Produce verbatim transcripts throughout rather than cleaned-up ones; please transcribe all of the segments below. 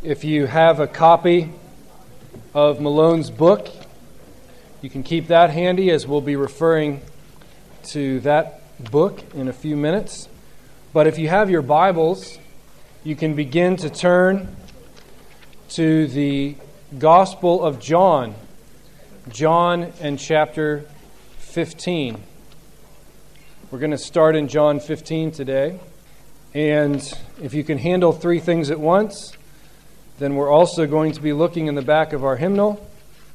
If you have a copy of Malone's book, you can keep that handy as we'll be referring to that book in a few minutes. But if you have your Bibles, you can begin to turn to the Gospel of John, John and chapter fifteen. We're going to start in John fifteen today. And if you can handle three things at once, then we're also going to be looking in the back of our hymnal.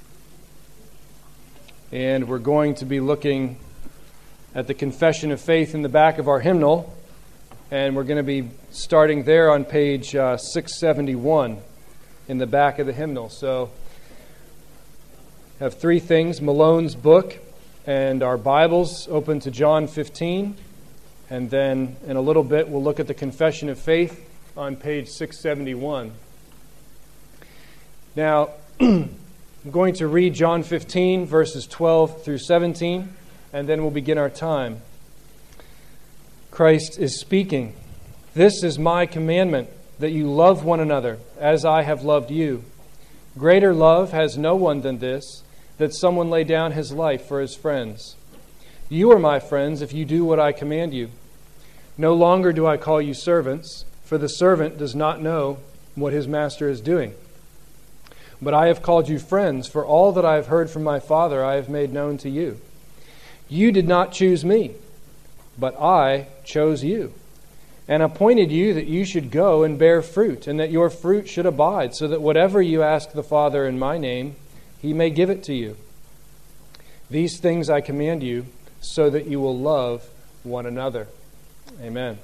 And we're going to be looking at the Confession of Faith in the back of our hymnal. And we're going to be starting there on page uh, six seventy-one in the back of the hymnal. So, have three things: Malone's book and our Bibles open to John fifteen. And then in a little bit, we'll look at the Confession of Faith on page six seventy-one. Now, I'm going to read John fifteen, verses twelve through seventeen, and then we'll begin our time. Christ is speaking. "This is my commandment, that you love one another, as I have loved you. Greater love has no one than this, that someone lay down his life for his friends. You are my friends if you do what I command you. No longer do I call you servants, for the servant does not know what his master is doing. But I have called you friends, for all that I have heard from my Father I have made known to you. You did not choose me, but I chose you, and appointed you that you should go and bear fruit, and that your fruit should abide, so that whatever you ask the Father in my name, he may give it to you. These things I command you, so that you will love one another." Amen.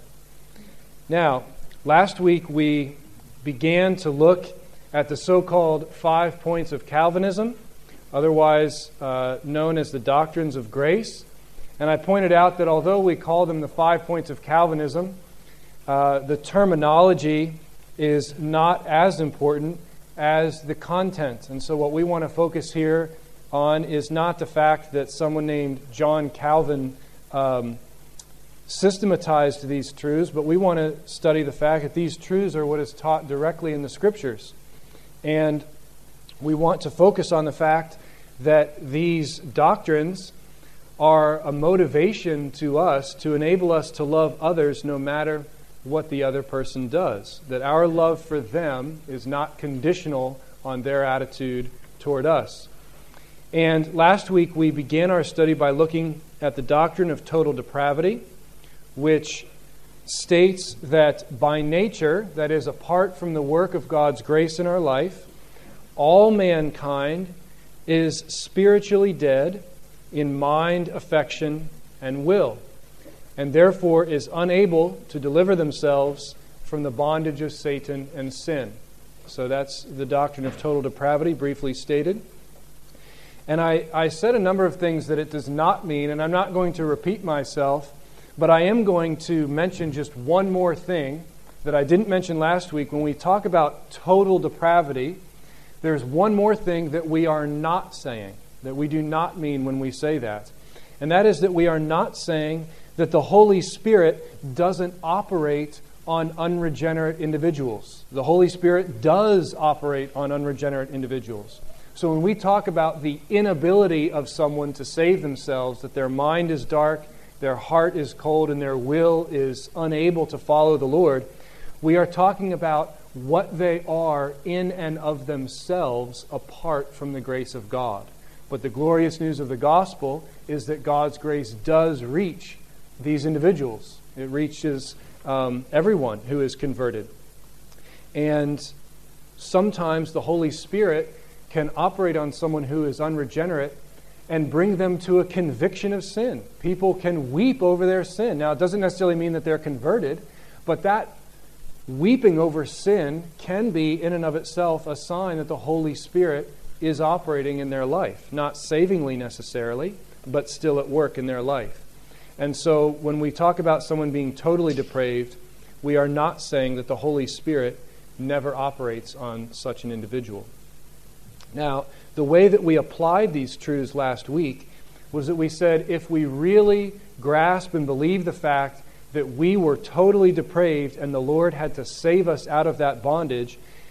Now, last week we began to look at the so-called five points of Calvinism, otherwise uh, known as the doctrines of grace. And I pointed out that although we call them the five points of Calvinism, uh, the terminology is not as important as the content. And so what we want to focus here on is not the fact that someone named John Calvin um, systematized these truths, but we want to study the fact that these truths are what is taught directly in the Scriptures. And we want to focus on the fact that these doctrines are a motivation to us to enable us to love others no matter what the other person does. That our love for them is not conditional on their attitude toward us. And last week we began our study by looking at the doctrine of total depravity, which states that by nature, that is, apart from the work of God's grace in our life, all mankind is spiritually dead in mind, affection, and will, and therefore is unable to deliver themselves from the bondage of Satan and sin. So that's the doctrine of total depravity, briefly stated. And I, I said a number of things that it does not mean, and I'm not going to repeat myself, but I am going to mention just one more thing that I didn't mention last week. When we talk about total depravity, there's one more thing that we are not saying, that we do not mean when we say that. And that is that we are not saying that the Holy Spirit doesn't operate on unregenerate individuals. The Holy Spirit does operate on unregenerate individuals. So when we talk about the inability of someone to save themselves, that their mind is dark, their heart is cold, and their will is unable to follow the Lord, we are talking about what they are in and of themselves apart from the grace of God. But the glorious news of the gospel is that God's grace does reach these individuals. It reaches um, everyone who is converted. And sometimes the Holy Spirit can operate on someone who is unregenerate and bring them to a conviction of sin. People can weep over their sin. Now, it doesn't necessarily mean that they're converted, but that weeping over sin can be in and of itself a sign that the Holy Spirit is operating in their life. Not savingly necessarily, but still at work in their life. And so when we talk about someone being totally depraved, we are not saying that the Holy Spirit never operates on such an individual. Now, the way that we applied these truths last week was that we said if we really grasp and believe the fact that we were totally depraved and the Lord had to save us out of that bondage,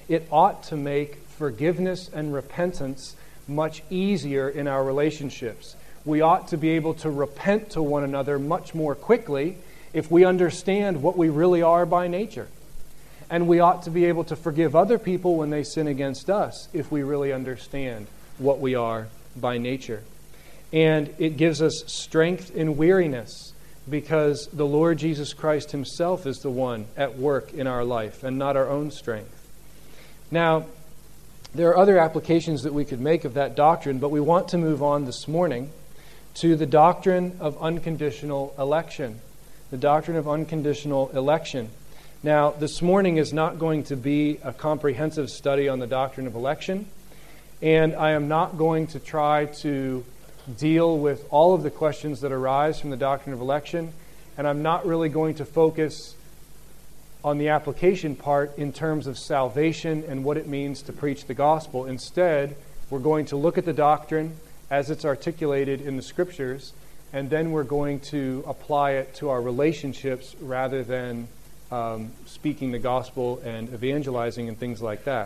It ought to make forgiveness and repentance much easier in our relationships. We ought to be able to repent to one another much more quickly if we understand what we really are by nature. And we ought to be able to forgive other people when they sin against us if we really understand what we are by nature. And it gives us strength in weariness because the Lord Jesus Christ himself is the one at work in our life and not our own strength. Now, there are other applications that we could make of that doctrine, but we want to move on this morning to the doctrine of unconditional election. The doctrine of unconditional election. Now, this morning is not going to be a comprehensive study on the doctrine of election, and I am not going to try to deal with all of the questions that arise from the doctrine of election, and I'm not really going to focus on the application part in terms of salvation and what it means to preach the gospel. Instead, we're going to look at the doctrine as it's articulated in the Scriptures, and then we're going to apply it to our relationships rather than um, speaking the gospel and evangelizing and things like that.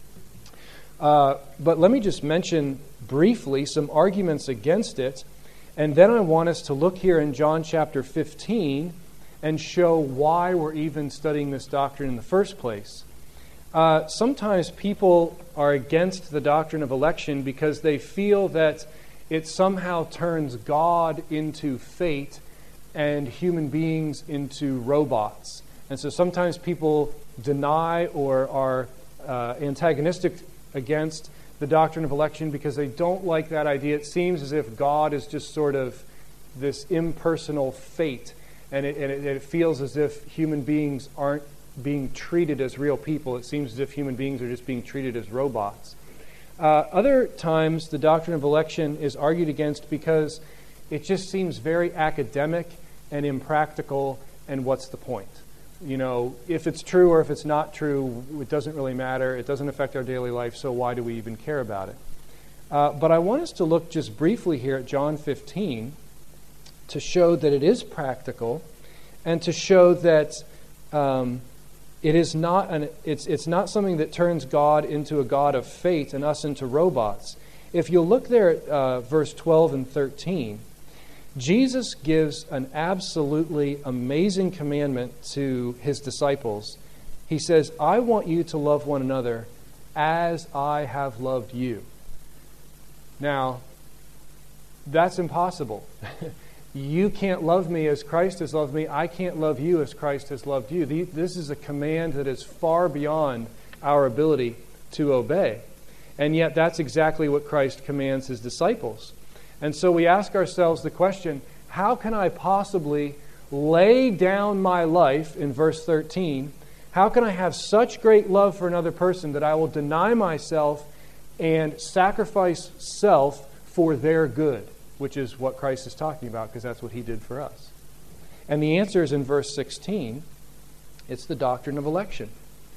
Uh, but let me just mention briefly some arguments against it, and then I want us to look here in John chapter fifteen and show why we're even studying this doctrine in the first place. Uh, sometimes people are against the doctrine of election because they feel that it somehow turns God into fate and human beings into robots. And so sometimes people deny or are uh, antagonistic against the doctrine of election because they don't like that idea. It seems as if God is just sort of this impersonal fate, and it, and it, it feels as if human beings aren't being treated as real people. It seems as if human beings are just being treated as robots. Uh, other times, the doctrine of election is argued against because it just seems very academic and impractical, and what's the point? You know, if it's true or if it's not true, it doesn't really matter. It doesn't affect our daily life, so why do we even care about it? Uh, but I want us to look just briefly here at John fifteen to show that it is practical and to show that um, it is not an, it's, it's not something that turns God into a God of fate and us into robots. If you'll look there at uh, verse twelve and thirteen, Jesus gives an absolutely amazing commandment to his disciples. He says, I want you to love one another as I have loved you. Now, that's impossible. You can't love me as Christ has loved me. I can't love you as Christ has loved you. This is a command that is far beyond our ability to obey. And yet that's exactly what Christ commands his disciples. And so we ask ourselves the question, how can I possibly lay down my life, in verse thirteen, how can I have such great love for another person that I will deny myself and sacrifice self for their good, which is what Christ is talking about, because that's what he did for us. And the answer is in verse sixteen. It's the doctrine of election.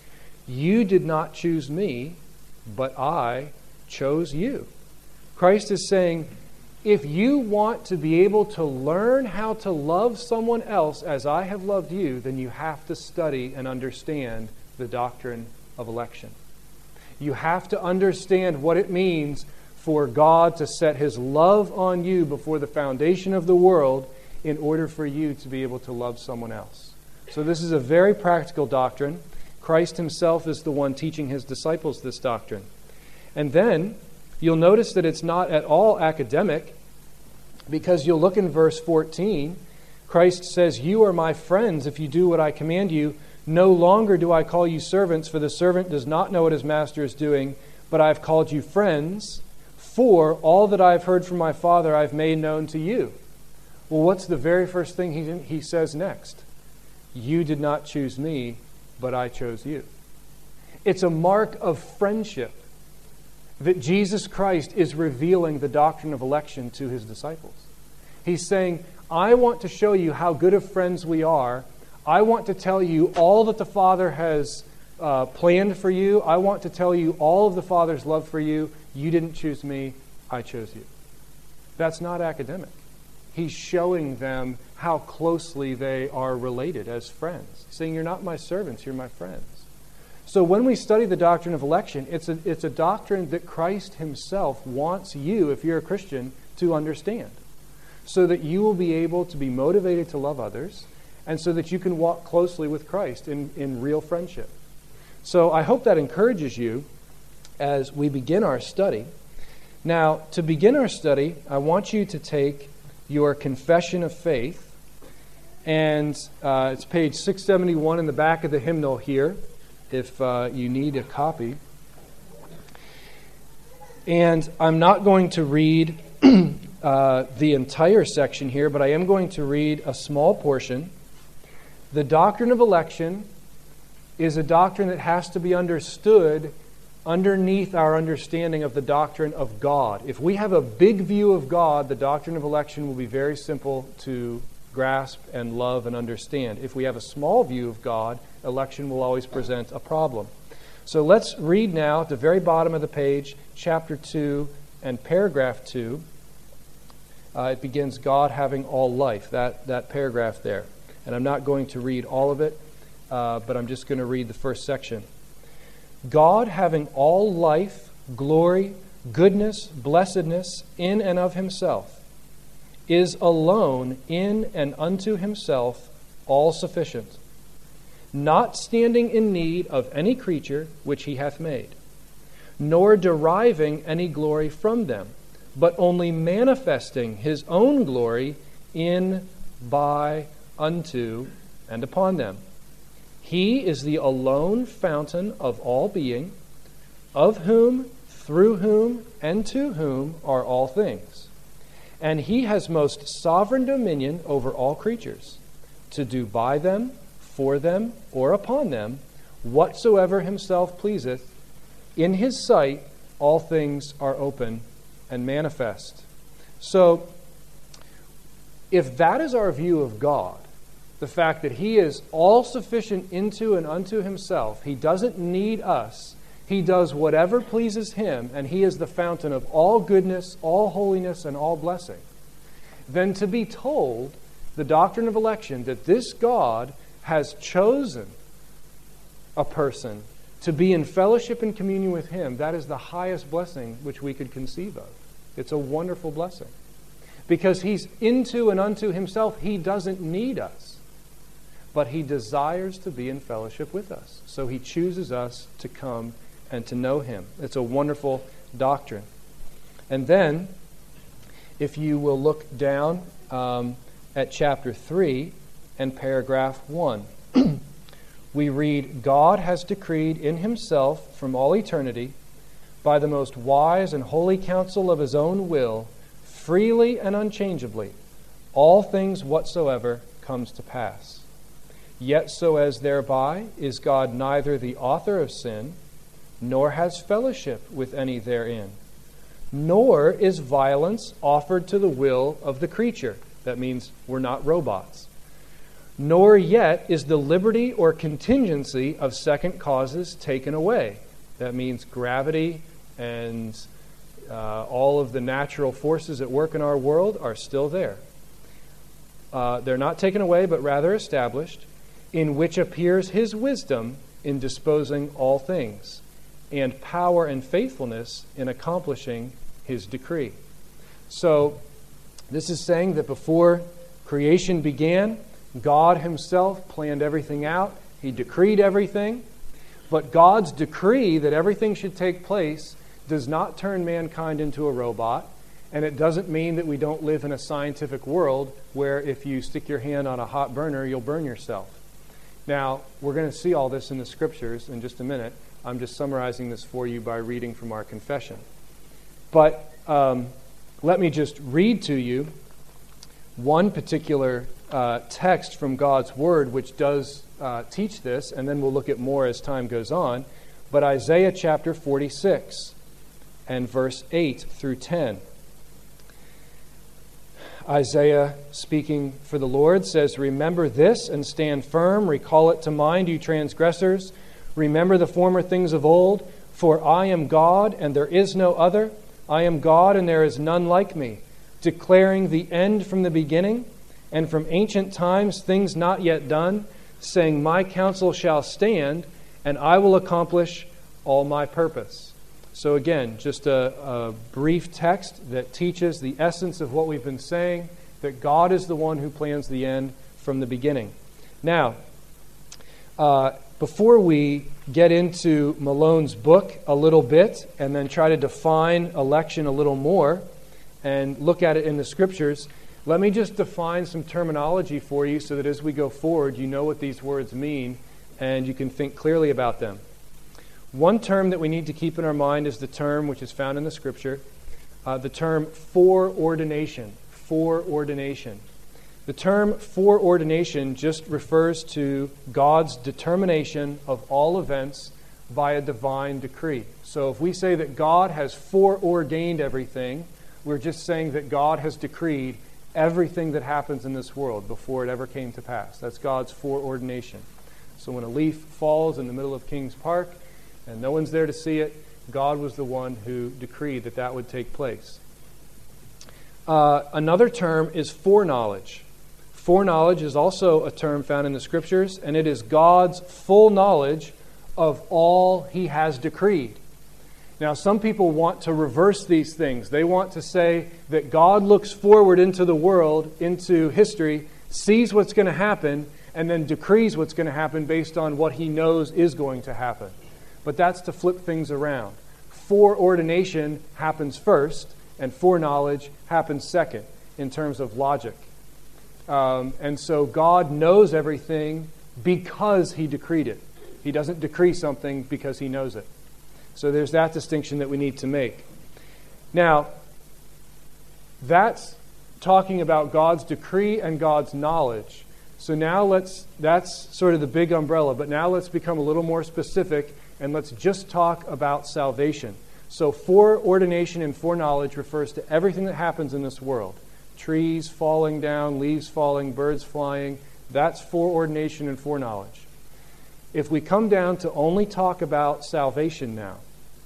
You did not choose me, but I chose you. Christ is saying, if you want to be able to learn how to love someone else as I have loved you, then you have to study and understand the doctrine of election. You have to understand what it means for God to set his love on you before the foundation of the world in order for you to be able to love someone else. So this is a very practical doctrine. Christ himself is the one teaching his disciples this doctrine. And then you'll notice that it's not at all academic, because you'll look in verse fourteen. Christ says, you are my friends if you do what I command you. No longer do I call you servants, for the servant does not know what his master is doing, but I've called you friends, for all that I've heard from my Father I've made known to you. Well, what's the very first thing he, he says next? You did not choose me, but I chose you. It's a mark of friendship that Jesus Christ is revealing the doctrine of election to his disciples. He's saying, I want to show you how good of friends we are. I want to tell you all that the Father has uh, planned for you. I want to tell you all of the Father's love for you. You didn't choose me, I chose you. That's not academic. He's showing them how closely they are related as friends. He's saying, you're not my servants, you're my friends. So when we study the doctrine of election, it's a, it's a doctrine that Christ himself wants you, if you're a Christian, to understand, so that you will be able to be motivated to love others, and so that you can walk closely with Christ in, in real friendship. So I hope that encourages you as we begin our study. Now, to begin our study, I want you to take your confession of faith, and uh, it's page six seventy-one in the back of the hymnal here, if uh, you need a copy. And I'm not going to read uh, the entire section here, but I am going to read a small portion. The doctrine of election is a doctrine that has to be understood underneath our understanding of the doctrine of God. If we have a big view of God, the doctrine of election will be very simple to grasp and love and understand. If we have a small view of God, election will always present a problem. So let's read now at the very bottom of the page, chapter two and paragraph two. Uh, it begins, God having all life, that, that paragraph there. And I'm not going to read all of it, uh, but I'm just going to read the first section. God having all life, glory, goodness, blessedness in and of himself, is alone in and unto himself all sufficient, not standing in need of any creature which he hath made, nor deriving any glory from them, but only manifesting his own glory in, by, unto, and upon them. He is the alone fountain of all being, of whom, through whom, and to whom are all things. And he has most sovereign dominion over all creatures, to do by them, for them, or upon them, whatsoever himself pleaseth. In his sight all things are open and manifest. So, if that is our view of God, the fact that he is all-sufficient into and unto himself, he doesn't need us, he does whatever pleases him, and he is the fountain of all goodness, all holiness, and all blessing, then to be told the doctrine of election that this God has chosen a person to be in fellowship and communion with him, that is the highest blessing which we could conceive of. It's a wonderful blessing. Because he's into and unto himself, he doesn't need us. But he desires to be in fellowship with us. So he chooses us to come and to know him. It's a wonderful doctrine. And then, if you will look down um, at chapter three and paragraph one, we read, God has decreed in himself from all eternity, by the most wise and holy counsel of his own will, freely and unchangeably, all things whatsoever comes to pass. Yet so as thereby is God neither the author of sin, nor has fellowship with any therein, nor is violence offered to the will of the creature. That means we're not robots. Nor yet is the liberty or contingency of second causes taken away. That means gravity and uh, all of the natural forces at work in our world are still there. Uh, they're not taken away, but rather established, in which appears his wisdom in disposing all things, and power and faithfulness in accomplishing his decree. So, this is saying that before creation began, God himself planned everything out. He decreed everything. But God's decree that everything should take place does not turn mankind into a robot. And it doesn't mean that we don't live in a scientific world where if you stick your hand on a hot burner, you'll burn yourself. Now, we're going to see all this in the scriptures in just a minute. I'm just summarizing this for you by reading from our confession. But um, let me just read to you one particular uh, text from God's Word which does uh, teach this, and then we'll look at more as time goes on. But Isaiah chapter forty-six and verse eight through ten. Isaiah, speaking for the Lord, says, "Remember this and stand firm. Recall it to mind, you transgressors. Remember the former things of old. For I am God, and there is no other. I am God, and there is none like me, declaring the end from the beginning, and from ancient times things not yet done, saying, My counsel shall stand, and I will accomplish all my purpose. So again, just a, a brief text that teaches the essence of what we've been saying, that God is the one who plans the end from the beginning. Now, uh, before we get into Malone's book a little bit and then try to define election a little more and look at it in the Scriptures, let me just define some terminology for you so that as we go forward, you know what these words mean and you can think clearly about them. One term that we need to keep in our mind is the term which is found in the Scripture, uh, the term foreordination. Foreordination. The term foreordination just refers to God's determination of all events by a divine decree. So if we say that God has foreordained everything, we're just saying that God has decreed everything that happens in this world before it ever came to pass. That's God's foreordination. So when a leaf falls in the middle of Kings Park and no one's there to see it, God was the one who decreed that that would take place. Uh, another term is foreknowledge. Foreknowledge is also a term found in the Scriptures, and it is God's full knowledge of all He has decreed. Now, some people want to reverse these things. They want to say that God looks forward into the world, into history, sees what's going to happen, and then decrees what's going to happen based on what He knows is going to happen. But that's to flip things around. Foreordination happens first, and foreknowledge happens second in terms of logic. Um, and so God knows everything because He decreed it. He doesn't decree something because He knows it. So there's that distinction that we need to make. Now, that's talking about God's decree and God's knowledge. So now let's, that's sort of the big umbrella, but now let's become a little more specific and let's just talk about salvation. So foreordination and foreknowledge refers to everything that happens in this world. Trees falling down, leaves falling, birds flying. That's foreordination and foreknowledge. If we come down to only talk about salvation now,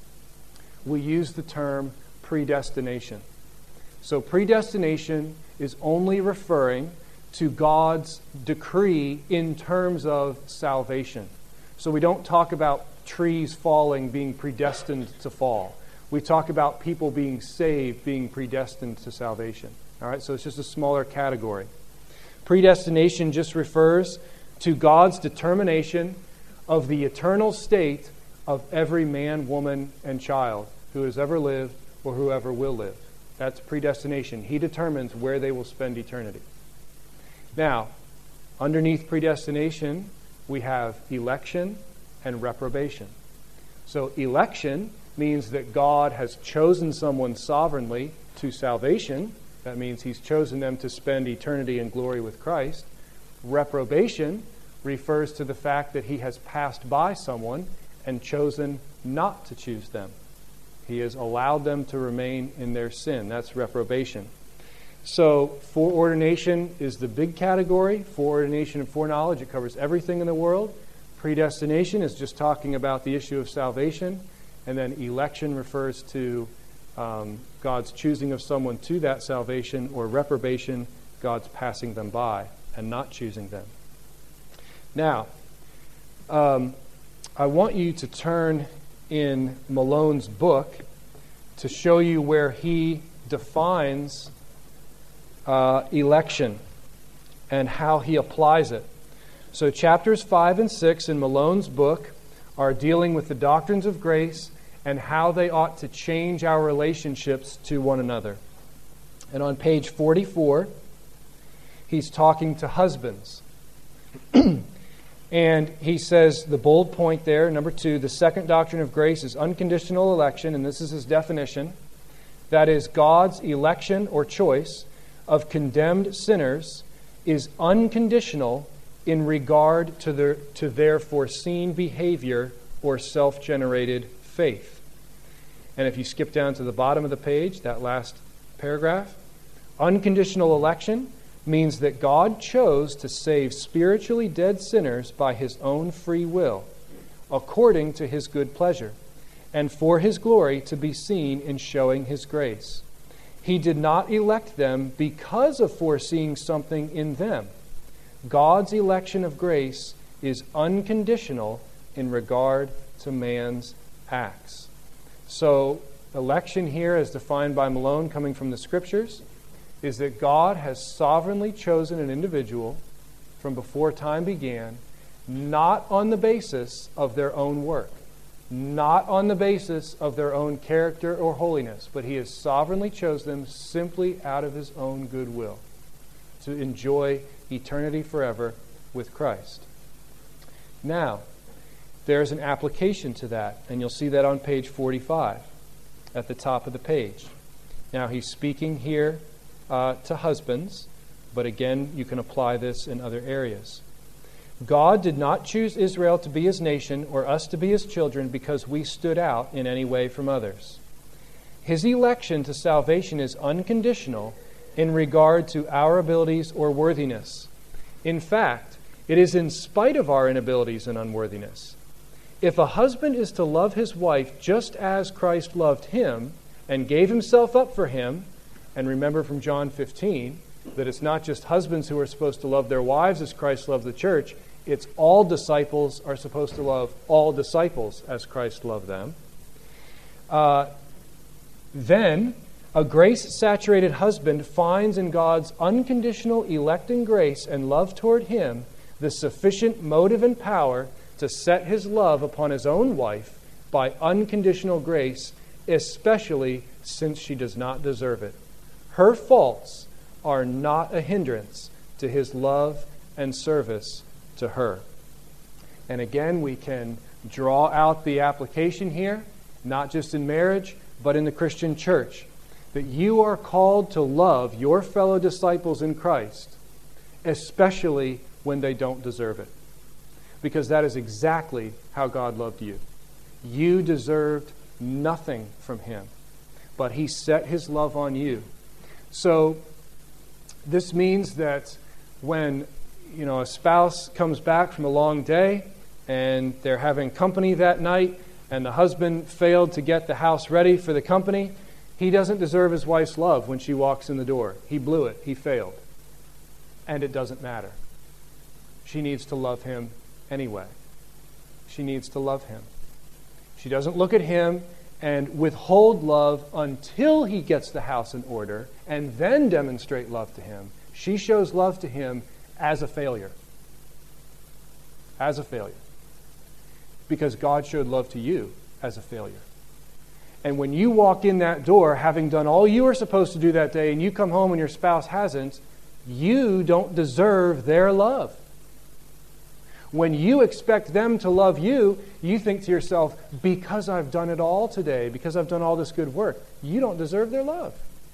we use the term predestination. So predestination is only referring to God's decree in terms of salvation. So we don't talk about trees falling being predestined to fall. We talk about people being saved being predestined to salvation. All right, so it's just a smaller category. Predestination just refers to God's determination of the eternal state of every man, woman, and child who has ever lived or whoever will live. That's predestination. He determines where they will spend eternity. Now, underneath predestination, we have election and reprobation. So election means that God has chosen someone sovereignly to salvation. That means He's chosen them to spend eternity in glory with Christ. Reprobation refers to the fact that He has passed by someone and chosen not to choose them. He has allowed them to remain in their sin. That's reprobation. So foreordination is the big category. Foreordination and foreknowledge, it covers everything in the world. Predestination is just talking about the issue of salvation. And then election refers to um, God's choosing of someone to that salvation, or reprobation, God's passing them by and not choosing them. Now, um, I want you to turn in Malone's book to show you where he defines uh, election and how he applies it. So chapters five and six in Malone's book are dealing with the doctrines of grace and how they ought to change our relationships to one another. And on page forty-four, he's talking to husbands. And he says, the bold point there, number two, the second doctrine of grace is unconditional election, and this is his definition. That is, God's election or choice of condemned sinners is unconditional in regard to their, to their foreseen behavior or self-generated faith. And if you skip down to the bottom of the page, that last paragraph, unconditional election means that God chose to save spiritually dead sinners by His own free will, according to His good pleasure, and for His glory to be seen in showing His grace. He did not elect them because of foreseeing something in them. God's election of grace is unconditional in regard to man's acts. So, election here, as defined by Malone, coming from the Scriptures, is that God has sovereignly chosen an individual from before time began, not on the basis of their own work, not on the basis of their own character or holiness, but He has sovereignly chosen them simply out of His own goodwill to enjoy eternity forever with Christ. Now, there's an application to that, and you'll see that on page forty-five at the top of the page. Now, he's speaking here uh, to husbands, but again, you can apply this in other areas. God did not choose Israel to be His nation or us to be His children because we stood out in any way from others. His election to salvation is unconditional in regard to our abilities or worthiness. In fact, it is in spite of our inabilities and unworthiness. If a husband is to love his wife just as Christ loved him and gave Himself up for him, and remember from John fifteen that it's not just husbands who are supposed to love their wives as Christ loved the church, it's all disciples are supposed to love all disciples as Christ loved them. Uh, then a grace-saturated husband finds in God's unconditional electing grace and love toward him the sufficient motive and power to set his love upon his own wife by unconditional grace, especially since she does not deserve it. Her faults are not a hindrance to his love and service to her. And again, we can draw out the application here, not just in marriage, but in the Christian church, that you are called to love your fellow disciples in Christ, especially when they don't deserve it. Because that is exactly how God loved you. You deserved nothing from Him, but He set His love on you. So this means that when you know a spouse comes back from a long day and they're having company that night and the husband failed to get the house ready for the company, he doesn't deserve his wife's love when she walks in the door. He blew it. He failed. And it doesn't matter. She needs to love him anyway. She needs to love him. She doesn't look at him and withhold love until he gets the house in order and then demonstrate love to him. She shows love to him as a failure. As a failure. Because God showed love to you as a failure. And when you walk in that door, having done all you were supposed to do that day, and you come home and your spouse hasn't, you don't deserve their love. When you expect them to love you, you think to yourself, because I've done it all today, because I've done all this good work, you don't deserve their love.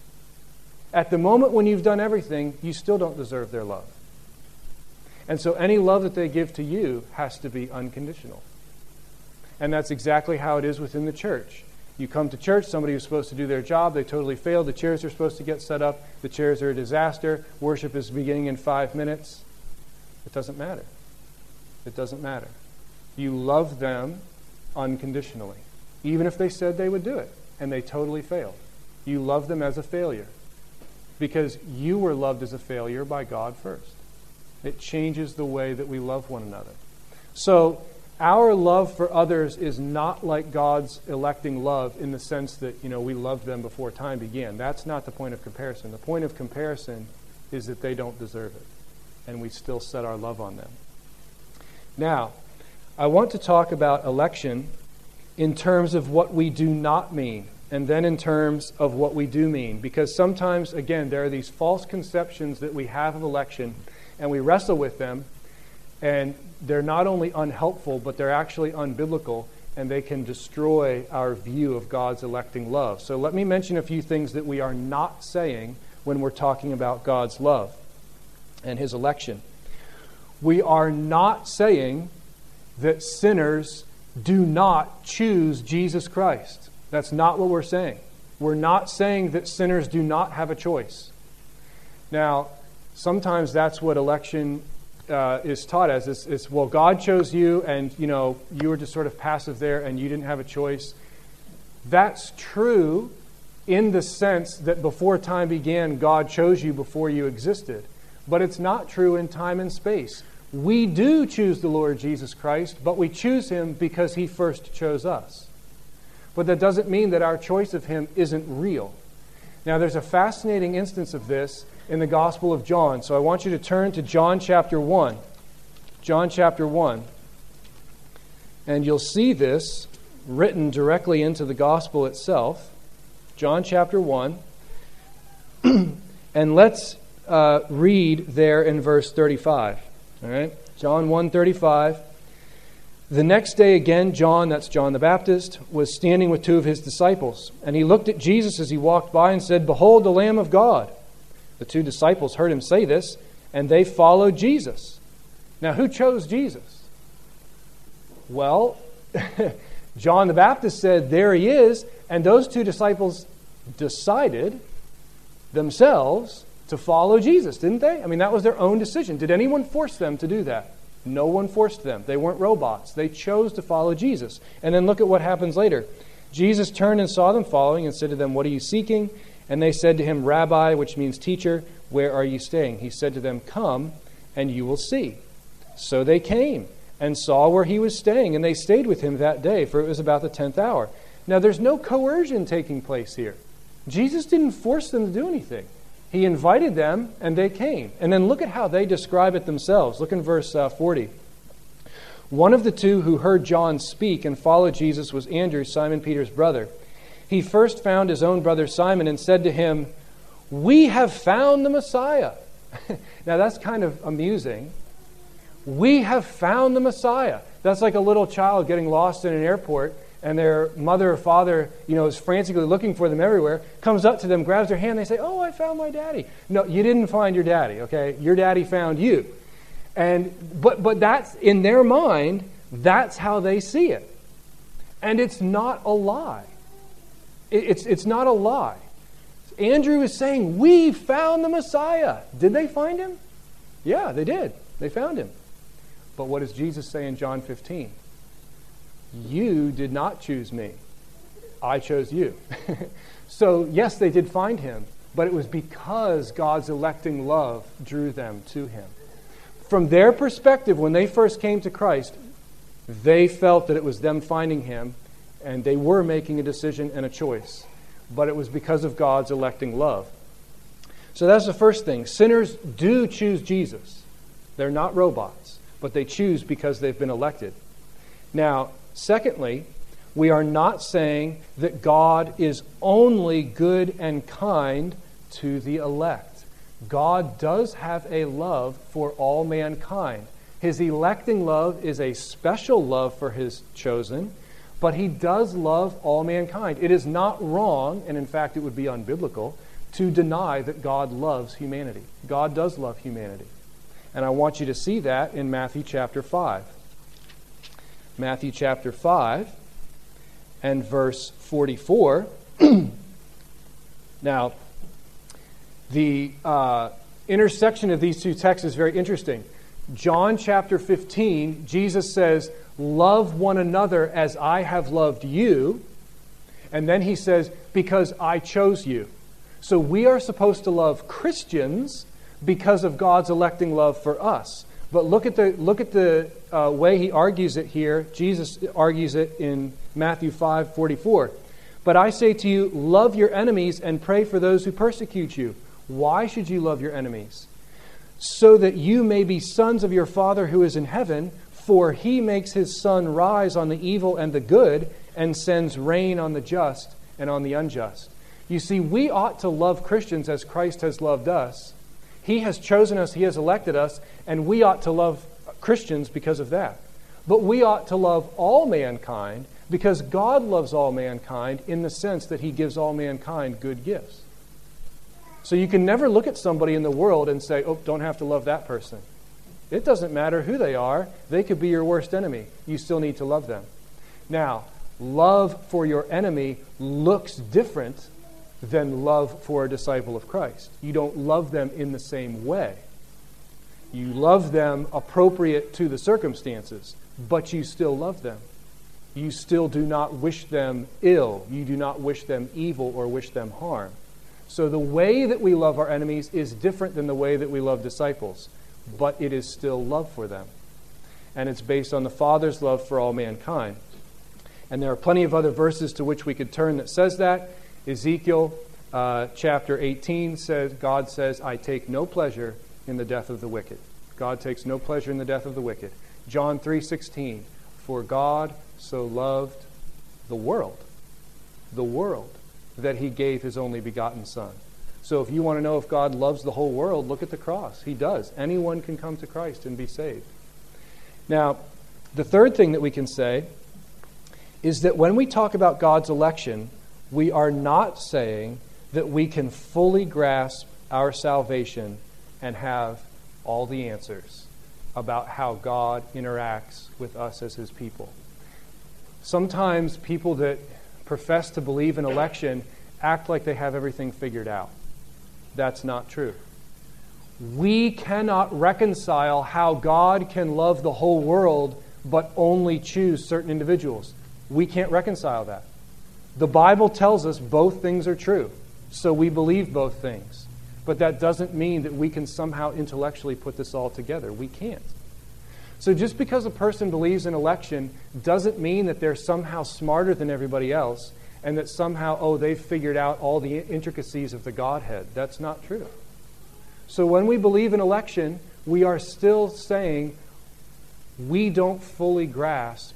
At the moment when you've done everything, you still don't deserve their love. And so any love that they give to you has to be unconditional. And that's exactly how it is within the church. You come to church, somebody who's supposed to do their job, they totally failed. The chairs are supposed to get set up. The chairs are a disaster. Worship is beginning in five minutes. It doesn't matter. It doesn't matter. You love them unconditionally, even if they said they would do it and they totally failed. You love them as a failure because you were loved as a failure by God first. It changes the way that we love one another. So our love for others is not like God's electing love in the sense that, you know, we loved them before time began. That's not the point of comparison. The point of comparison is that they don't deserve it, and we still set our love on them. Now, I want to talk about election in terms of what we do not mean, and then in terms of what we do mean. Because sometimes, again, there are these false conceptions that we have of election, and we wrestle with them, and they're not only unhelpful, but they're actually unbiblical, and they can destroy our view of God's electing love. So let me mention a few things that we are not saying when we're talking about God's love and His election. We are not saying that sinners do not choose Jesus Christ. That's not what we're saying. We're not saying that sinners do not have a choice. Now, sometimes that's what election uh, is taught as. It's, it's, well, God chose you, and, you know, you were just sort of passive there, and you didn't have a choice. That's true in the sense that before time began, God chose you before you existed. But it's not true in time and space. We do choose the Lord Jesus Christ, but we choose him because he first chose us. But that doesn't mean that our choice of him isn't real. Now, there's a fascinating instance of this in the Gospel of John. So I want you to turn to John chapter one. John chapter one. And you'll see this written directly into the Gospel itself. John chapter one. And let's uh, read there in verse thirty-five. All right? John one thirty-five. The next day again, John, that's John the Baptist, was standing with two of his disciples. And he looked at Jesus as he walked by and said, "Behold, the Lamb of God." The two disciples heard him say this, and they followed Jesus. Now, who chose Jesus? Well, John the Baptist said, "There he is." And those two disciples decided themselves to follow Jesus, didn't they? I mean, that was their own decision. Did anyone force them to do that? No one forced them. They weren't robots. They chose to follow Jesus. And then look at what happens later. Jesus turned and saw them following and said to them, "What are you seeking?" And they said to him, "Rabbi," which means teacher, "where are you staying?" He said to them, "Come, and you will see." So they came and saw where he was staying, and they stayed with him that day, for it was about the tenth hour. Now, there's no coercion taking place here. Jesus didn't force them to do anything. He invited them, and they came. And then look at how they describe it themselves. Look in verse uh, forty. One of the two who heard John speak and followed Jesus was Andrew, Simon Peter's brother. He first found his own brother Simon and said to him, "We have found the Messiah." Now that's kind of amusing. We have found the Messiah. That's like a little child getting lost in an airport, and their mother or father, you know, is frantically looking for them everywhere, comes up to them, grabs their hand, they say, "Oh, I found my daddy." No, you didn't find your daddy, okay? Your daddy found you. And but but that's, in their mind, that's how they see it. And it's not a lie. It, it's, it's not a lie. Andrew is saying, "We found the Messiah." Did they find him? Yeah, they did. They found him. But what does Jesus say in John fifteen? You did not choose me. I chose you. So, yes, they did find him, but it was because God's electing love drew them to him. From their perspective, when they first came to Christ, they felt that it was them finding him, and they were making a decision and a choice. But it was because of God's electing love. So that's the first thing. Sinners do choose Jesus. They're not robots, but they choose because they've been elected. Now, secondly, we are not saying that God is only good and kind to the elect. God does have a love for all mankind. His electing love is a special love for his chosen, but he does love all mankind. It is not wrong, and in fact it would be unbiblical, to deny that God loves humanity. God does love humanity. And I want you to see that in Matthew chapter five. Matthew chapter five and verse forty-four. Now, the uh, intersection of these two texts is very interesting. John chapter fifteen, Jesus says, "Love one another as I have loved you." And then he says, "Because I chose you." So we are supposed to love Christians because of God's electing love for us. But look at the look at the uh, way he argues it here. Jesus argues it in Matthew five forty-four. "But I say to you, love your enemies and pray for those who persecute you." Why should you love your enemies? "So that you may be sons of your Father who is in heaven, for he makes his sun rise on the evil and the good, and sends rain on the just and on the unjust." You see, we ought to love Christians as Christ has loved us. He has chosen us, he has elected us, and we ought to love Christians because of that. But we ought to love all mankind because God loves all mankind in the sense that he gives all mankind good gifts. So you can never look at somebody in the world and say, "Oh, don't have to love that person." It doesn't matter who they are. They could be your worst enemy. You still need to love them. Now, love for your enemy looks different than love for a disciple of Christ. You don't love them in the same way. You love them appropriate to the circumstances, but you still love them. You still do not wish them ill. You do not wish them evil or wish them harm. So the way that we love our enemies is different than the way that we love disciples. but it is still love for them. And it's based on the Father's love for all mankind. And there are plenty of other verses to which we could turn that says that. Ezekiel uh, chapter eighteen says, God says, I take no pleasure in the death of the wicked. God takes no pleasure in the death of the wicked. John three sixteen, for God so loved the world, the world, that he gave his only begotten Son. So if you want to know if God loves the whole world, look at the cross. He does. Anyone can come to Christ and be saved. Now, the third thing that we can say is that when we talk about God's election, we are not saying that we can fully grasp our salvation and have all the answers about how God interacts with us as his people. Sometimes people that profess to believe in election act like they have everything figured out. That's not true. We cannot reconcile how God can love the whole world but only choose certain individuals. We can't reconcile that. The Bible tells us both things are true, so we believe both things. But that doesn't mean that we can somehow intellectually put this all together. We can't. So just because a person believes in election doesn't mean that they're somehow smarter than everybody else and that somehow, oh, they've figured out all the intricacies of the Godhead. That's not true. So when we believe in election, we are still saying we don't fully grasp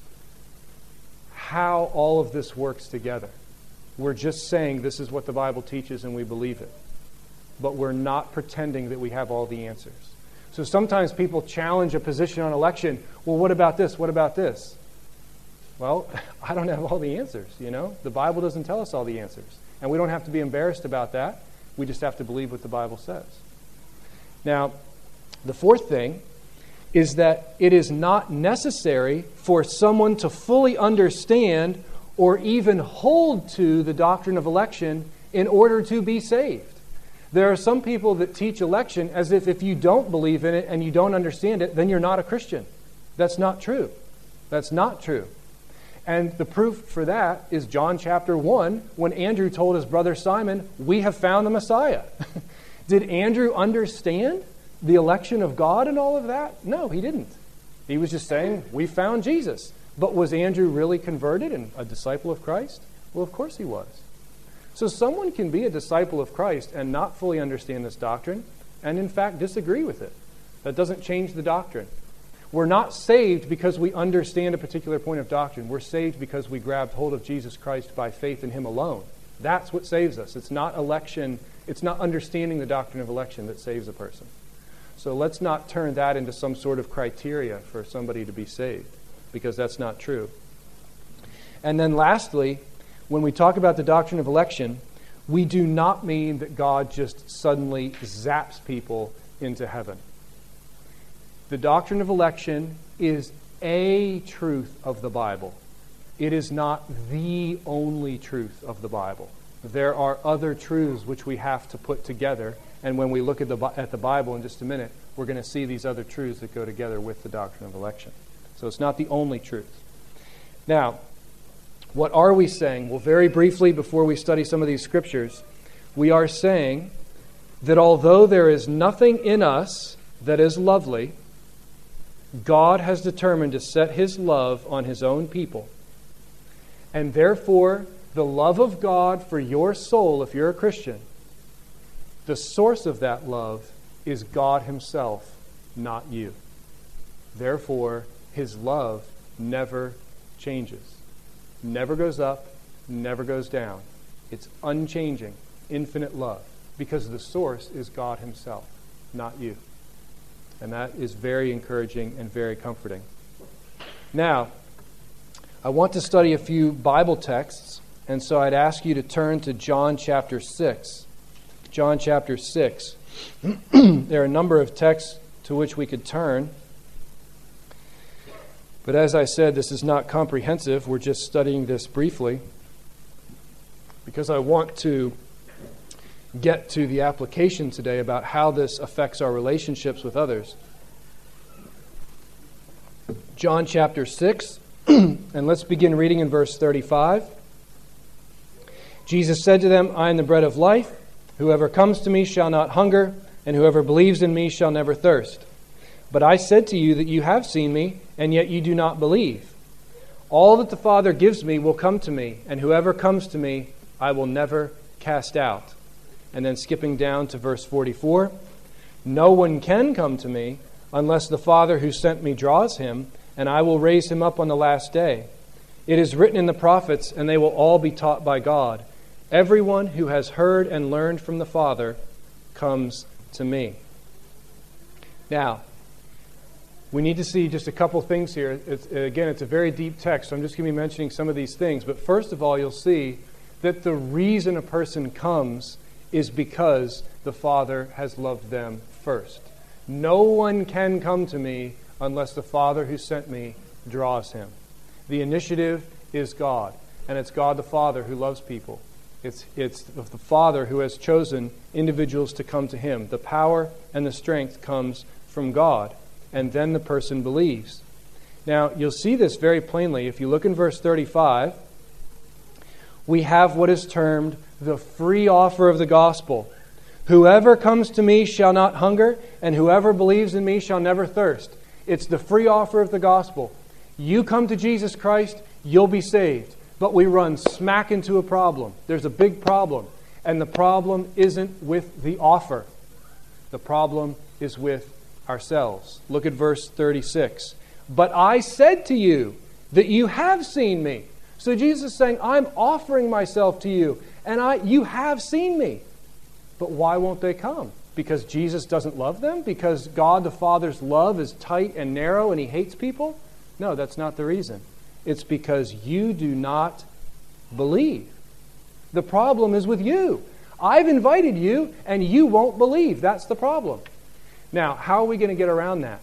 how all of this works together. We're just saying this is what the Bible teaches and we believe it. But we're not pretending that we have all the answers. So sometimes people challenge a position on election. Well, what about this? What about this? Well, I don't have all the answers, you know. The Bible doesn't tell us all the answers. And we don't have to be embarrassed about that. We just have to believe what the Bible says. Now, the fourth thing is that it is not necessary for someone to fully understand or even hold to the doctrine of election in order to be saved. There are some people that teach election as if if you don't believe in it and you don't understand it, then you're not a Christian. That's not true. That's not true. And the proof for that is John chapter one, when Andrew told his brother Simon, we have found the Messiah. Did Andrew understand the election of God and all of that? No, he didn't. He was just saying, we found Jesus. But was Andrew really converted and a disciple of Christ? Well, of course he was. So someone can be a disciple of Christ and not fully understand this doctrine and in fact disagree with it. That doesn't change the doctrine. We're not saved because we understand a particular point of doctrine. We're saved because we grabbed hold of Jesus Christ by faith in him alone. That's what saves us. It's not election. It's not understanding the doctrine of election that saves a person. So let's not turn that into some sort of criteria for somebody to be saved, because that's not true. And then lastly, when we talk about the doctrine of election, we do not mean that God just suddenly zaps people into heaven. The doctrine of election is a truth of the Bible. It is not the only truth of the Bible. There are other truths which we have to put together, and when we look at the at the Bible in just a minute, we're going to see these other truths that go together with the doctrine of election. So it's not the only truth. Now, what are we saying? Well, very briefly, before we study some of these scriptures, we are saying that although there is nothing in us that is lovely, God has determined to set his love on his own people. And therefore, the love of God for your soul, if you're a Christian, the source of that love is God himself, not you. Therefore, his love never changes. Never goes up, never goes down. It's unchanging, infinite love, because the source is God himself, not you. And that is very encouraging and very comforting. Now, I want to study a few Bible texts, and so I'd ask you to turn to John chapter six. John chapter six. There are a number of texts to which we could turn. But as I said, this is not comprehensive. We're just studying this briefly because I want to get to the application today about how this affects our relationships with others. John chapter six, and let's begin reading in verse thirty-five. Jesus said to them, I am the bread of life. Whoever comes to me shall not hunger, and whoever believes in me shall never thirst. But I said to you that you have seen me, and yet you do not believe. All that the Father gives me will come to me, and whoever comes to me, I will never cast out." And then skipping down to verse forty-four, "No one can come to me unless the Father who sent me draws him, and I will raise him up on the last day. It is written in the prophets, and they will all be taught by God. Everyone who has heard and learned from the Father comes to me." Now, we need to see just a couple things here. It's, again, it's a very deep text, so I'm just going to be mentioning some of these things. But first of all, you'll see that the reason a person comes is because the Father has loved them first. No one can come to me unless the Father who sent me draws him. The initiative is God, and it's God the Father who loves people. It's, it's the Father who has chosen individuals to come to him. The power and the strength comes from God, and then the person believes. Now, you'll see this very plainly. If you look in verse thirty-five, we have what is termed the free offer of the gospel. "Whoever comes to me shall not hunger, and whoever believes in me shall never thirst." It's the free offer of the gospel. You come to Jesus Christ, you'll be saved. But we run smack into a problem. There's a big problem. And the problem isn't with the offer. The problem is with ourselves. Look at verse thirty-six. "But I said to you that you have seen me." So Jesus is saying, I'm offering myself to you, and I, you have seen me. But why won't they come? Because Jesus doesn't love them? Because God the Father's love is tight and narrow and he hates people? No, that's not the reason. It's because you do not believe. The problem is with you. I've invited you, and you won't believe. That's the problem. Now, how are we going to get around that?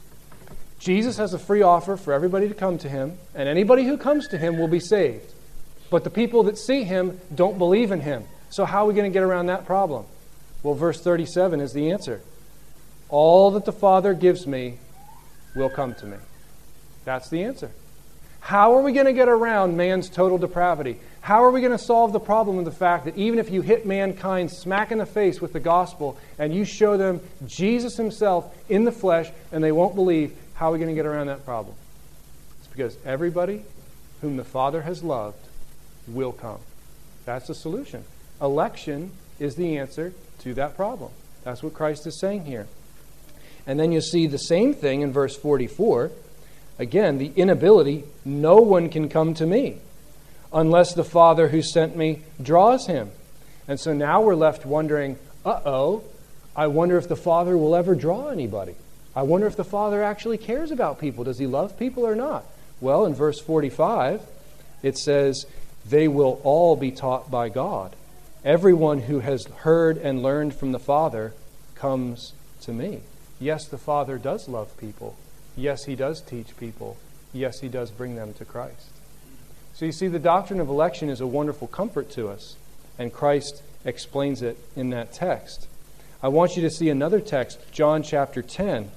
Jesus has a free offer for everybody to come to him, and anybody who comes to him will be saved. But the people that see him don't believe in him. So how are we going to get around that problem? Well, verse thirty-seven is the answer. "All that the Father gives me will come to me." That's the answer. How are we going to get around man's total depravity? How are we going to solve the problem of the fact that even if you hit mankind smack in the face with the gospel and you show them Jesus himself in the flesh and they won't believe, how are we going to get around that problem? It's because everybody whom the Father has loved will come. That's the solution. Election is the answer to that problem. That's what Christ is saying here. And then you see the same thing in verse forty-four. Again, the inability, no one can come to me unless the Father who sent me draws him. And so now we're left wondering, uh-oh, I wonder if the Father will ever draw anybody. I wonder if the Father actually cares about people. Does he love people or not? Well, in verse forty-five, it says, "They will all be taught by God. Everyone who has heard and learned from the Father comes to me." Yes, the Father does love people. Yes, he does teach people. Yes, he does bring them to Christ. So you see, the doctrine of election is a wonderful comfort to us, and Christ explains it in that text. I want you to see another text, John chapter ten.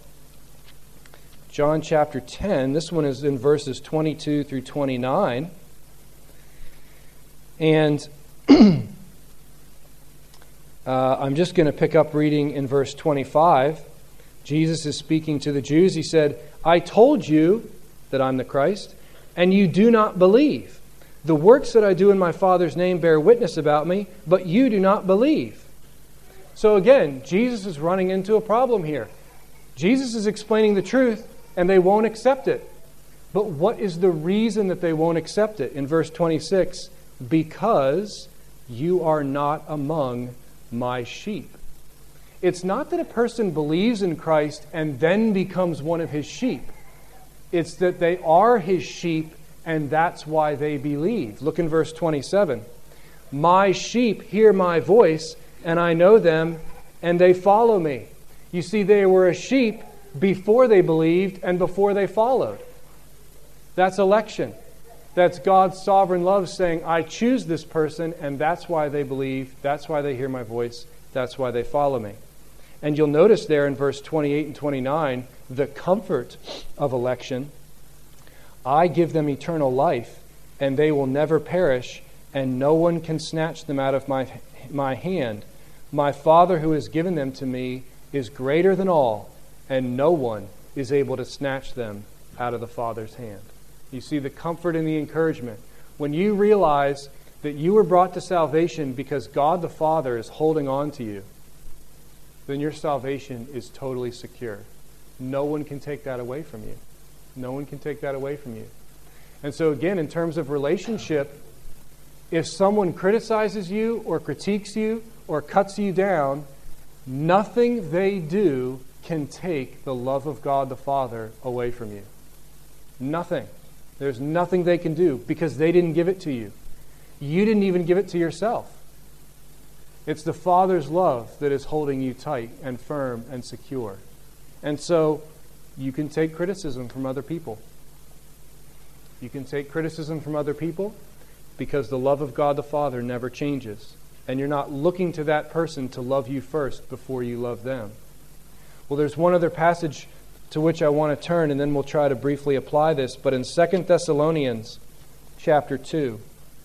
John chapter ten, this one is in verses twenty-two through twenty-nine. And uh, I'm just going to pick up reading in verse twenty-five. Jesus is speaking to the Jews. He said, "I told you that I'm the Christ, and you do not believe. The works that I do in my Father's name bear witness about me, but you do not believe." So again, Jesus is running into a problem here. Jesus is explaining the truth, and they won't accept it. But what is the reason that they won't accept it? In verse twenty-six, "Because you are not among my sheep." It's not that a person believes in Christ and then becomes one of his sheep. It's that they are his sheep, and that's why they believe. Look in verse twenty-seven. "My sheep hear my voice, and I know them, and they follow me." You see, they were a sheep before they believed and before they followed. That's election. That's God's sovereign love saying, I choose this person, and that's why they believe, that's why they hear my voice, that's why they follow me. And you'll notice there in verse twenty-eight and twenty-nine, the comfort of election. "I give them eternal life, and they will never perish, and no one can snatch them out of my, my hand. My Father who has given them to me is greater than all, and no one is able to snatch them out of the Father's hand. You see the comfort and the encouragement. When you realize that you were brought to salvation because God the Father is holding on to you, then your salvation is totally secure. No one can take that away from you. No one can take that away from you. And so again, in terms of relationship, if someone criticizes you or critiques you or cuts you down, nothing they do can take the love of God the Father away from you. Nothing. There's nothing they can do because they didn't give it to you. You didn't even give it to yourself. It's the Father's love that is holding you tight and firm and secure. And so you can take criticism from other people. You can take criticism from other people because the love of God the Father never changes. And you're not looking to that person to love you first before you love them. Well, there's one other passage to which I want to turn, and then we'll try to briefly apply this. But in Second Thessalonians chapter two,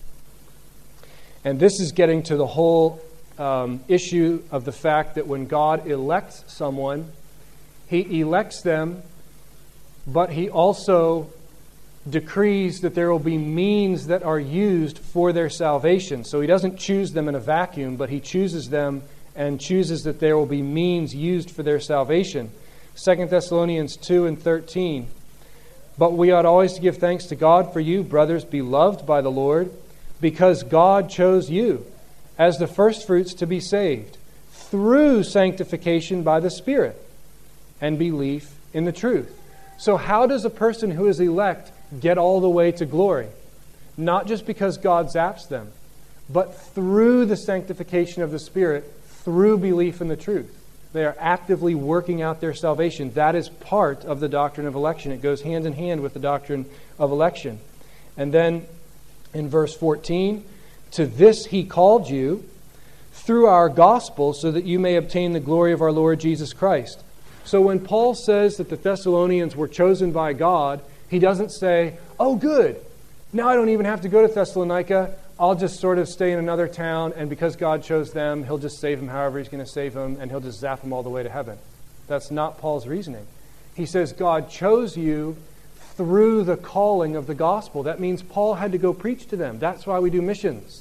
and this is getting to the whole um, issue of the fact that when God elects someone, He elects them, but He also decrees that there will be means that are used for their salvation. So He doesn't choose them in a vacuum, but He chooses them and chooses that there will be means used for their salvation. Second Thessalonians two and thirteen. But we ought always to give thanks to God for you, brothers, beloved by the Lord, because God chose you as the firstfruits to be saved through sanctification by the Spirit and belief in the truth. So how does a person who is elect get all the way to glory? Not just because God zaps them, but through the sanctification of the Spirit, through belief in the truth. They are actively working out their salvation. That is part of the doctrine of election. It goes hand in hand with the doctrine of election. And then in verse fourteen, to this He called you through our gospel so that you may obtain the glory of our Lord Jesus Christ. So when Paul says that the Thessalonians were chosen by God, he doesn't say, oh good, now I don't even have to go to Thessalonica. I'll just sort of stay in another town, and because God chose them, He'll just save them however He's going to save them, and He'll just zap them all the way to heaven. That's not Paul's reasoning. He says God chose you through the calling of the gospel. That means Paul had to go preach to them. That's why we do missions.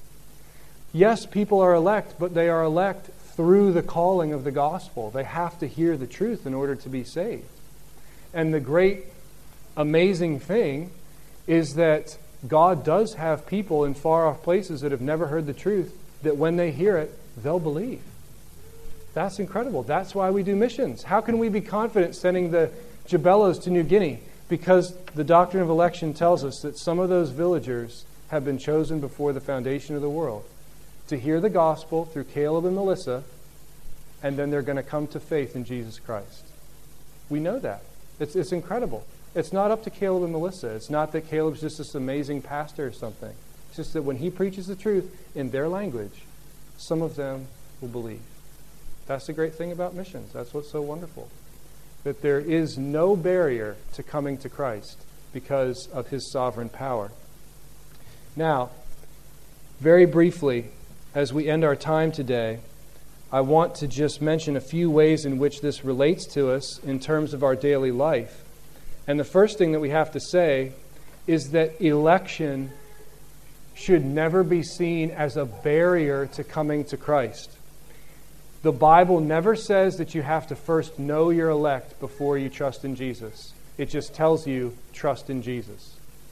Yes, people are elect, but they are elect through the calling of the gospel. They have to hear the truth in order to be saved. And the great, amazing thing is that God does have people in far-off places that have never heard the truth, that when they hear it, they'll believe. That's incredible. That's why we do missions. How can we be confident sending the Jabellos to New Guinea? Because the doctrine of election tells us that some of those villagers have been chosen before the foundation of the world to hear the gospel through Caleb and Melissa, and then they're going to come to faith in Jesus Christ. We know that. It's, it's incredible. It's not up to Caleb and Melissa. It's not that Caleb's just this amazing pastor or something. It's just that when he preaches the truth in their language, some of them will believe. That's the great thing about missions. That's what's so wonderful. That there is no barrier to coming to Christ because of His sovereign power. Now, very briefly, as we end our time today, I want to just mention a few ways in which this relates to us in terms of our daily life. And the first thing that we have to say is that election should never be seen as a barrier to coming to Christ. The Bible never says that you have to first know you're elect before you trust in Jesus. It just tells you, trust in Jesus.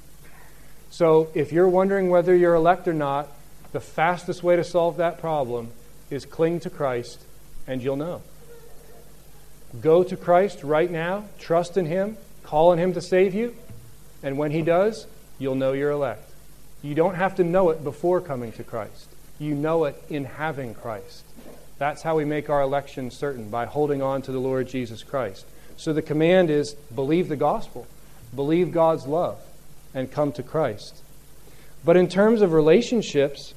So if you're wondering whether you're elect or not, the fastest way to solve that problem is cling to Christ, and you'll know. Go to Christ right now, trust in Him, call on Him to save you, and when He does, you'll know you're elect. You don't have to know it before coming to Christ. You know it in having Christ. That's how we make our election certain, by holding on to the Lord Jesus Christ. So the command is, believe the gospel, believe God's love, and come to Christ. But in terms of relationships,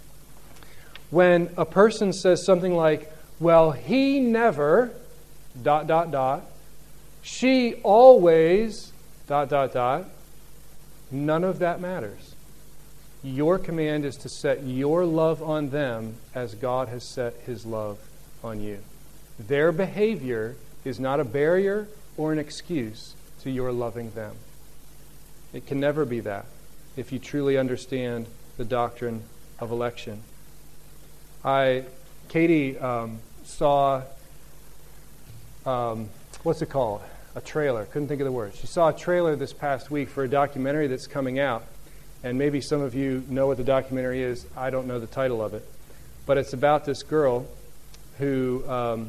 when a person says something like, well, he never, dot, dot, dot, she always, dot, dot, dot, none of that matters. Your command is to set your love on them as God has set His love on you. Their behavior is not a barrier or an excuse to your loving them. It can never be that if you truly understand the doctrine of election. I, Katie um, saw, um, what's it called? A trailer. Couldn't think of the word. She saw a trailer this past week for a documentary that's coming out. And maybe some of you know what the documentary is. I don't know the title of it. But it's about this girl who um,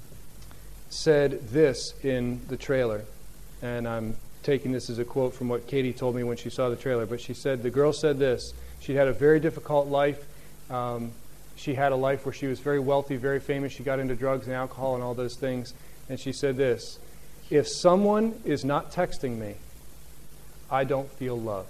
said this in the trailer. And I'm taking this as a quote from what Katie told me when she saw the trailer. But she said, the girl said this. She had a very difficult life. Um, she had a life where she was very wealthy, very famous. She got into drugs and alcohol and all those things. And she said this: if someone is not texting me, I don't feel loved.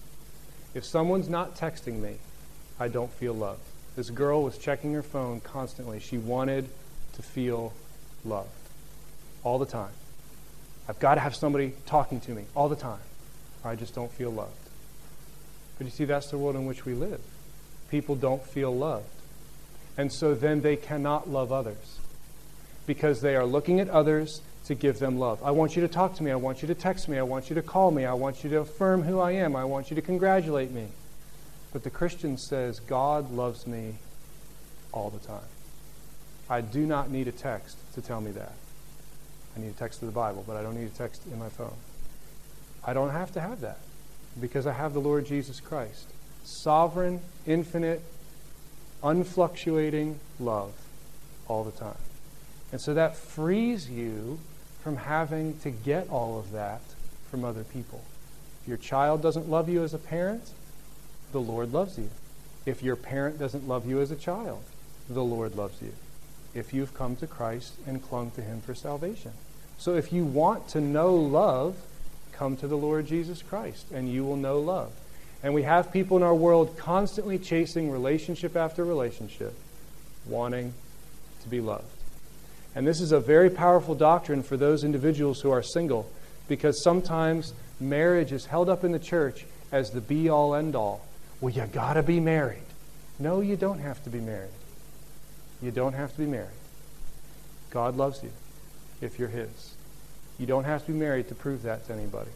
If someone's not texting me, I don't feel loved. This girl was checking her phone constantly. She wanted to feel loved all the time. I've got to have somebody talking to me all the time, or I just don't feel loved. But you see, that's the world in which we live. People don't feel loved. And so then they cannot love others because they are looking at others to give them love. I want you to talk to me. I want you to text me. I want you to call me. I want you to affirm who I am. I want you to congratulate me. But the Christian says, God loves me all the time. I do not need a text to tell me that. I need a text of the Bible, but I don't need a text in my phone. I don't have to have that because I have the Lord Jesus Christ. Sovereign, infinite, unfluctuating love all the time. And so that frees you from having to get all of that from other people. If your child doesn't love you as a parent, the Lord loves you. If your parent doesn't love you as a child, the Lord loves you. If you've come to Christ and clung to Him for salvation. So if you want to know love, come to the Lord Jesus Christ, and you will know love. And we have people in our world constantly chasing relationship after relationship, wanting to be loved. And this is a very powerful doctrine for those individuals who are single, because sometimes marriage is held up in the church as the be-all, end-all. Well, you got to be married. No, you don't have to be married. You don't have to be married. God loves you if you're His. You don't have to be married to prove that to anybody.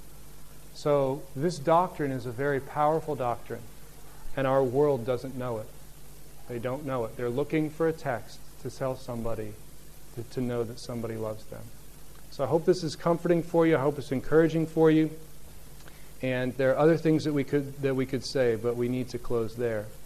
So this doctrine is a very powerful doctrine, and our world doesn't know it. They don't know it. They're looking for a text to tell somebody to, to know that somebody loves them. So I hope this is comforting for you. I hope it's encouraging for you. And there are other things that we could that we could say, but we need to close there.